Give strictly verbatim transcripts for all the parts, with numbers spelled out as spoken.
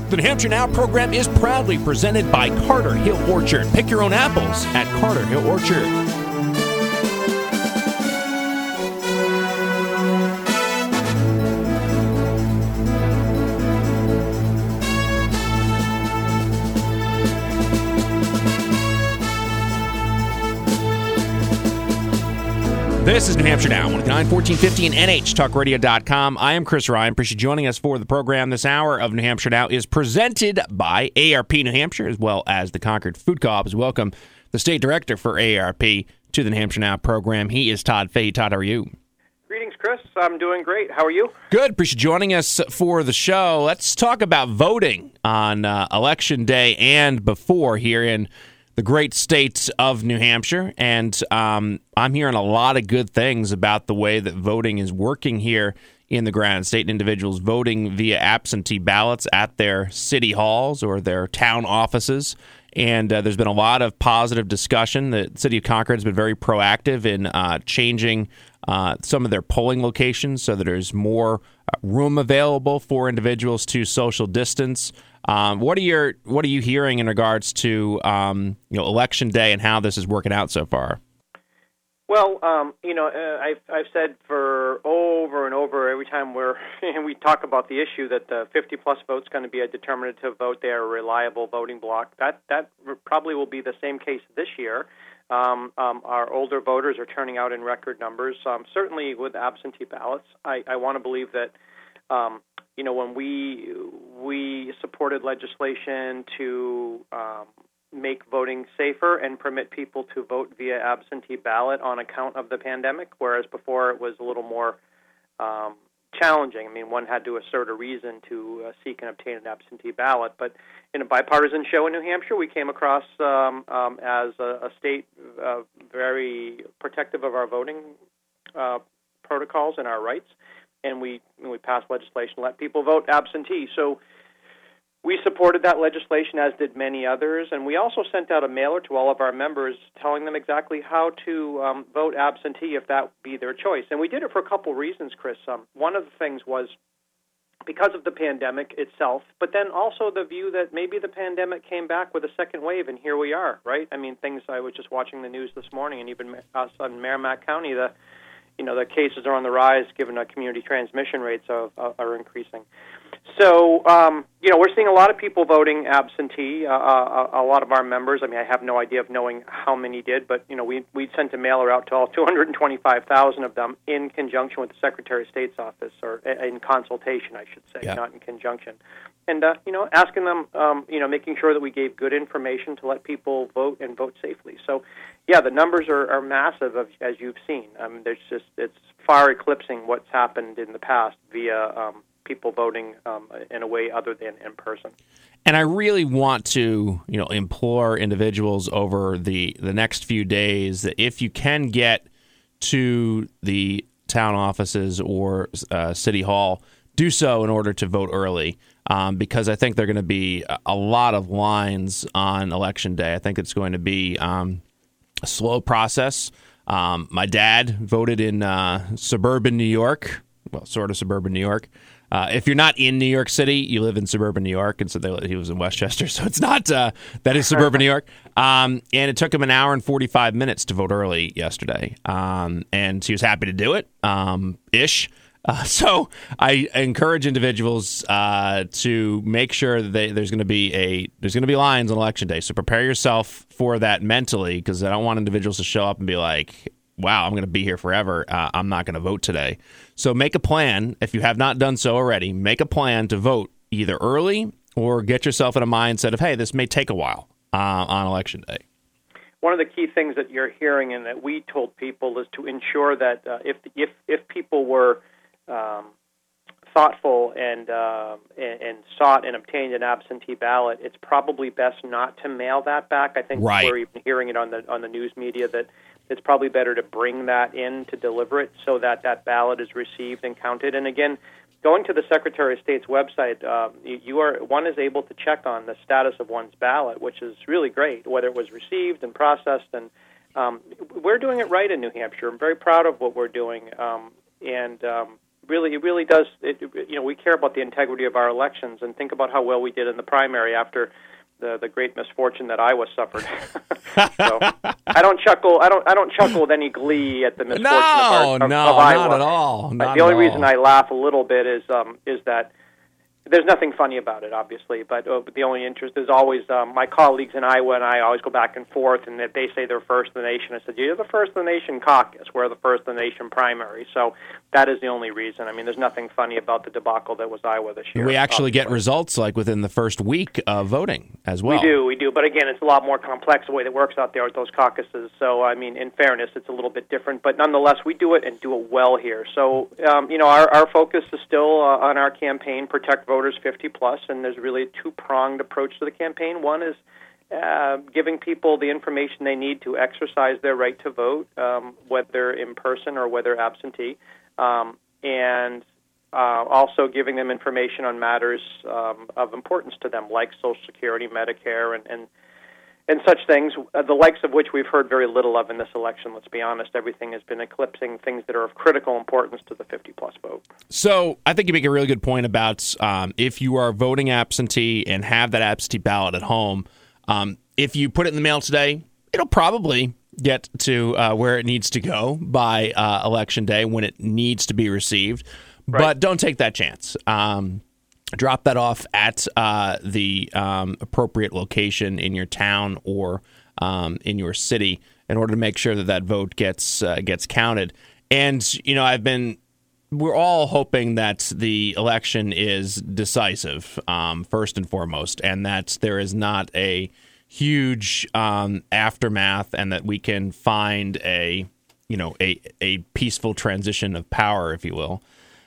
The New Hampshire Now program is proudly presented by Carter Hill Orchard. Pick your own apples at Carter Hill Orchard. This is New Hampshire Now, one nine fourteen fifty and N H Talk Radio dot com. I am Chris Ryan. Appreciate you joining us for the program. This hour of New Hampshire Now is presented by A A R P New Hampshire, as well as the Concord Food Co-op. Welcome the State Director for A A R P to the New Hampshire Now program. He is Todd Fahey. Todd, how are you? Greetings, Chris. I'm doing great. How are you? Good. Appreciate you joining us for the show. Let's talk about voting on uh, Election Day and before here in the great state of New Hampshire, and um, I'm hearing a lot of good things about the way that voting is working here in the Granite State. Individuals voting via absentee ballots at their city halls or their town offices, and uh, there's been a lot of positive discussion. The city of Concord has been very proactive in uh, changing uh, some of their polling locations so that there's more room available for individuals to social distance. Um, what are your what are you hearing in regards to um, you know Election Day and how this is working out so far? Well, um, you know, uh, I've I've said for over and over every time we're we talk about the issue that the fifty plus votes going to be a determinative vote. They are a reliable voting block. That that probably will be the same case this year. Um, um, our older voters are turning out in record numbers. Um, certainly with absentee ballots, I, I want to believe that. Um, You know, when we we supported legislation to um, make voting safer and permit people to vote via absentee ballot on account of the pandemic, whereas before it was a little more um, challenging. I mean, one had to assert a reason to uh, seek and obtain an absentee ballot. But in a bipartisan show in New Hampshire, we came across um, um, as a, a state uh, very protective of our voting uh, protocols and our rights. And we we passed legislation to let people vote absentee. So we supported that legislation, as did many others. And we also sent out a mailer to all of our members telling them exactly how to um, vote absentee if that be their choice. And we did it for a couple reasons, Chris. Um, one of the things was because of the pandemic itself, but then also the view that maybe the pandemic came back with a second wave, and here we are, right? I mean, things I was just watching the news this morning, and even us in Merrimack County, the You know, the cases are on the rise, given the community transmission rates are, are increasing. So, um, you know, we're seeing a lot of people voting absentee, uh, a, a lot of our members. I mean, I have no idea of knowing how many did, but, you know, we we sent a mailer out to all two hundred twenty-five thousand of them in conjunction with the Secretary of State's office, or in consultation, I should say, yeah. Not in conjunction. And, uh, you know, asking them, um, you know, making sure that we gave good information to let people vote and vote safely. So, yeah, the numbers are, are massive, of, as you've seen. Um, there's just it's far eclipsing what's happened in the past via um, people voting um, in a way other than in person. And I really want to, you know, implore individuals over the, the next few days that if you can get to the town offices or uh, city hall, do so in order to vote early, um, because I think there are going to be a lot of lines on Election Day. I think it's going to be um, a slow process. Um, my dad voted in uh, suburban New York, well, sort of suburban New York. Uh, if you're not in New York City, you live in suburban New York, and so they, he was in Westchester, so it's not, uh, that is suburban New York. Um, and it took him an hour and forty-five minutes to vote early yesterday, um, and he was happy to do it, um, ish. Uh, so I encourage individuals uh, to make sure that they, there's going to be a there's going to be lines on Election Day. So prepare yourself for that mentally, because I don't want individuals to show up and be like, "Wow, I'm going to be here forever. Uh, I'm not going to vote today." So make a plan if you have not done so already. Make a plan to vote either early or get yourself in a mindset of, "Hey, this may take a while uh, on Election Day." One of the key things that you're hearing and that we told people is to ensure that uh, if if if people were Um, thoughtful and, uh, and and sought and obtained an absentee ballot, it's probably best not to mail that back. I think right. We're even hearing it on the on the news media that it's probably better to bring that in to deliver it so that that ballot is received and counted. And again, going to the Secretary of State's website, uh, you, you are one is able to check on the status of one's ballot, which is really great, whether it was received and processed. And um, we're doing it right in New Hampshire. I'm very proud of what we're doing, um, and um, really, it really does. It, you know, we care about the integrity of our elections, and think about how well we did in the primary after the the great misfortune that Iowa suffered. So I don't chuckle. I don't. I don't chuckle with any glee at the misfortune no, of, our, of, no, of Iowa. not at all. Not the only at reason all. I laugh a little bit is um, is that. There's nothing funny about it, obviously, but, uh, but the only interest is always um, my colleagues in Iowa and I always go back and forth, and if they say they're first in the nation, I said, you're the first in the nation caucus. We're the first in the nation primary. So that is the only reason. I mean, there's nothing funny about the debacle that was Iowa this year. We actually obviously. get results like within the first week of voting as well. We do, we do. But again, it's a lot more complex the way that works out there with those caucuses. So, I mean, in fairness, it's a little bit different. But nonetheless, we do it and do it well here. So, um, you know, our, our focus is still uh, on our campaign, Protect Voters fifty plus. And there's really a two-pronged approach to the campaign. One is uh, giving people the information they need to exercise their right to vote, um, whether in person or whether absentee, um, and uh, also giving them information on matters um, of importance to them, like Social Security, Medicare, and, and and such things, uh, the likes of which we've heard very little of in this election. Let's be honest, everything has been eclipsing things that are of critical importance to the fifty-plus vote. So I think you make a really good point about um, if you are voting absentee and have that absentee ballot at home, um, if you put it in the mail today, it'll probably get to uh, where it needs to go by uh, Election Day when it needs to be received. Right. But don't take that chance. Um Drop that off at uh, the um, appropriate location in your town or um, in your city in order to make sure that that vote gets uh, gets counted. And, you know, I've been we're all hoping that the election is decisive, um, first and foremost, and that there is not a huge um, aftermath and that we can find a, you know, a, a peaceful transition of power, if you will.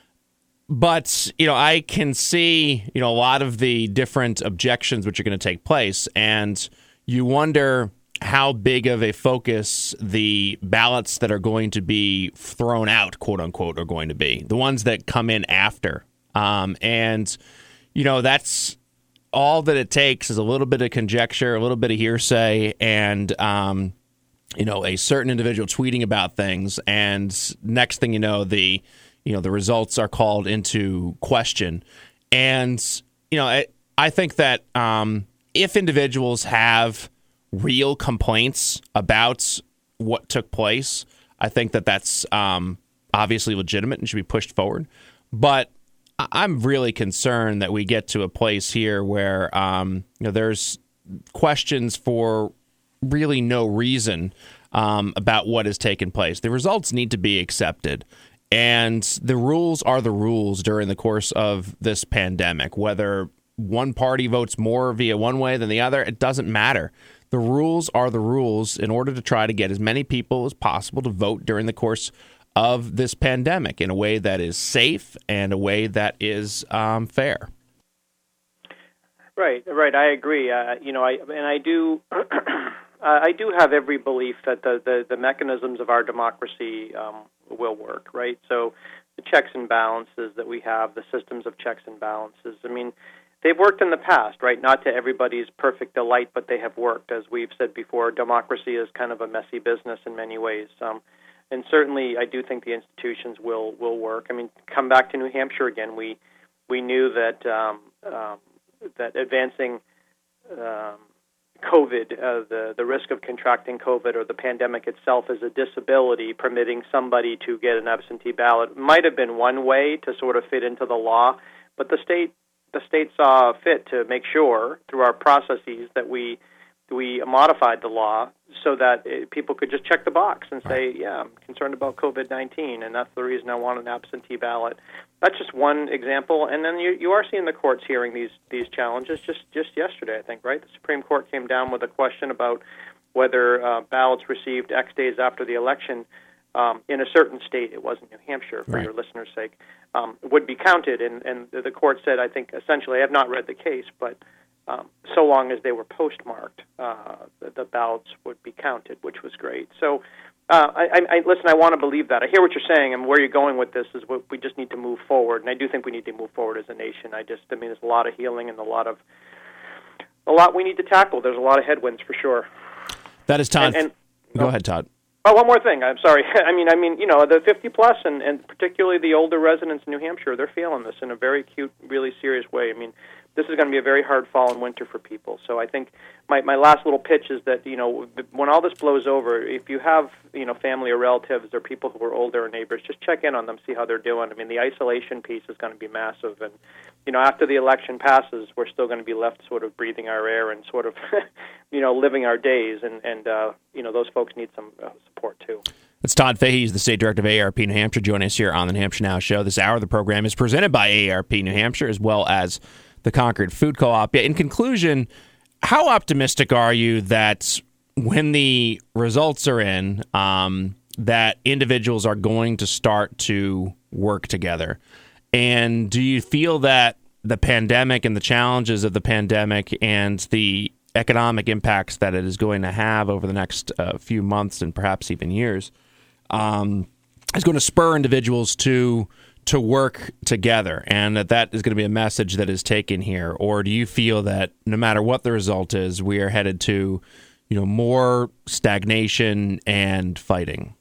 But, you know, I can see, you know, a lot of the different objections which are going to take place, and you wonder how big of a focus the ballots that are going to be thrown out, quote unquote, are going to be, the ones that come in after. Um, and, you know, that's all that it takes is a little bit of conjecture, a little bit of hearsay, and, um, you know, a certain individual tweeting about things. And next thing you know, the You know, the results are called into question. And, you know, I, I think that um, if individuals have real complaints about what took place, I think that that's um, obviously legitimate and should be pushed forward. But I'm really concerned that we get to a place here where, um, you know, there's questions for really no reason um, about what has taken place. The results need to be accepted. And the rules are the rules during the course of this pandemic. Whether one party votes more via one way than the other, it doesn't matter. The rules are the rules in order to try to get as many people as possible to vote during the course of this pandemic in a way that is safe and a way that is um, fair. Right, right. I agree. Uh, you know, I and I do. I do have every belief that the, the, the mechanisms of our democracy um, will work, right? So the checks and balances that we have, the systems of checks and balances, I mean, they've worked in the past, right? Not to everybody's perfect delight, but they have worked. As we've said before, democracy is kind of a messy business in many ways. Um, and certainly I do think the institutions will, will work. I mean, come back to New Hampshire again. We we knew that, um, um, that advancing um, COVID, uh, the, the risk of contracting COVID or the pandemic itself as a disability, permitting somebody to get an absentee ballot might have been one way to sort of fit into the law, but the state the state saw fit to make sure through our processes that we we modified the law so that it, people could just check the box and say, yeah, I'm concerned about COVID nineteen, and that's the reason I want an absentee ballot. That's just one example. And then you, you are seeing the courts hearing these, these challenges just, just yesterday, I think, right? The Supreme Court came down with a question about whether uh, ballots received X days after the election um, in a certain state, it wasn't New Hampshire, for right. your listeners' sake, um, would be counted. And, and the court said, I think, essentially, I have not read the case, but Um, so long as they were postmarked, uh, the, the ballots would be counted, which was great. So, uh, I, I, I listen. I want to believe that. I hear what you're saying, and where you're going with this is what we just need to move forward. And I do think we need to move forward as a nation. I just, I mean, there's a lot of healing and a lot of, a lot we need to tackle. There's a lot of headwinds for sure. That is Todd. And, and, Go oh, ahead, Todd. Oh, one more thing. I'm sorry. I mean, I mean, you know, the fifty plus, and, and particularly the older residents in New Hampshire, they're feeling this in a very acute, really serious way. I mean, this is going to be a very hard fall and winter for people. So I think my my last little pitch is that, you know, when all this blows over, if you have, you know, family or relatives or people who are older or neighbors, just check in on them, see how they're doing. I mean, the isolation piece is going to be massive, and you know, after the election passes, we're still going to be left sort of breathing our air and sort of, you know, living our days. And, and uh, you know, those folks need some uh, support, too. It's Todd Fahey. He's the State Director of A A R P New Hampshire. Joining us here on the New Hampshire Now Show. This hour of the program is presented by A A R P New Hampshire, as well as the Concord Food Co-op. In conclusion, how optimistic are you that when the results are in, um, that individuals are going to start to work together? And do you feel that the pandemic and the challenges of the pandemic and the economic impacts that it is going to have over the next uh, few months and perhaps even years um, is going to spur individuals to to work together, and that that is going to be a message that is taken here? Or do you feel that no matter what the result is, we are headed to, you know, more stagnation and fighting?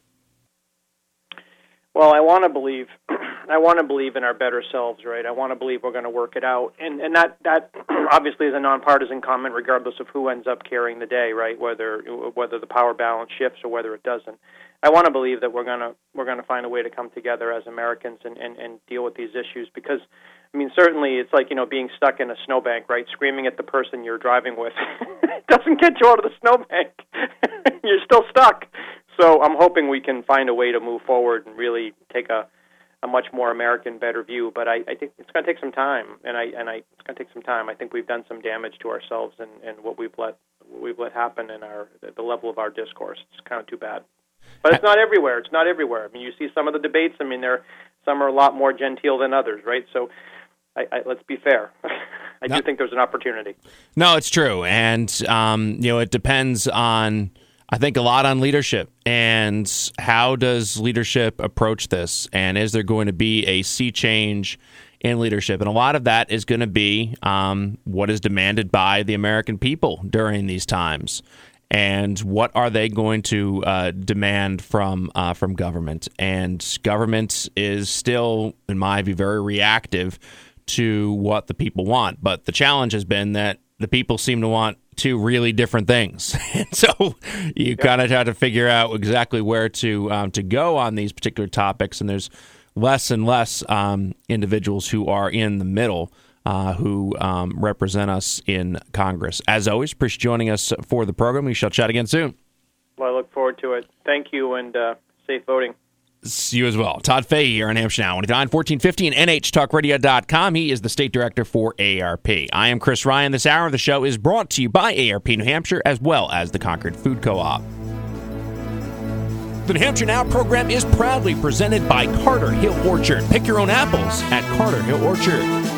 Well, I want to believe, I want to believe in our better selves, right? I want to believe we're going to work it out, and and that that obviously is a nonpartisan comment, regardless of who ends up carrying the day, right? Whether whether the power balance shifts or whether it doesn't. I want to believe that we're gonna we're gonna find a way to come together as Americans and, and, and deal with these issues, because, I mean, certainly it's like, you know, being stuck in a snowbank, right? Screaming at the person you're driving with it doesn't get you out of the snowbank. You're still stuck. So I'm hoping we can find a way to move forward and really take a, a much more American, better view. But I, I think it's going to take some time, and I and I it's going to take some time. I think we've done some damage to ourselves and, and what we've let what we've let happen in our the level of our discourse. It's kind of too bad. But it's not everywhere. It's not everywhere. I mean, you see some of the debates. I mean, there some are a lot more genteel than others, right? So I, I, let's be fair. I no. do think there's an opportunity. No, it's true, and um, you know, it depends on, I think, a lot on leadership, and how does leadership approach this, and is there going to be a sea change in leadership? And a lot of that is going to be um, what is demanded by the American people during these times, and what are they going to uh, demand from uh, from government. And government is still, in my view, very reactive to what the people want. But the challenge has been that the people seem to want two really different things. And so you yep. kind of have to figure out exactly where to um, to go on these particular topics. And there's less and less um, individuals who are in the middle uh, who um, represent us in Congress. As always, appreciate joining us for the program. We shall chat again soon. Well, I look forward to it. Thank you, and uh, safe voting. You as well. Todd Fahey here on Hampshire Now, twenty-nine fourteen fifty and N H talk radio dot com. He is the State Director for A A R P. I am Chris Ryan. This hour of the show is brought to you by A A R P New Hampshire, as well as the Concord Food Co-op. The New Hampshire Now program is proudly presented by Carter Hill Orchard. Pick your own apples at Carter Hill Orchard.